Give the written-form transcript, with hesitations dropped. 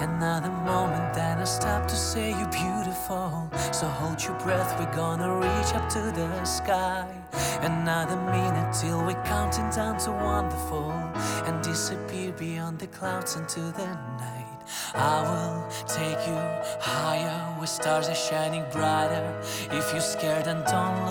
Another moment, then I stop to say you're beautiful. So hold your breath, we're gonna reach up to the sky. Another minute till we're counting down to wonderful, and disappear beyond the clouds into the night. I will take you higher, where stars are shining brighter. If you're scared, then don't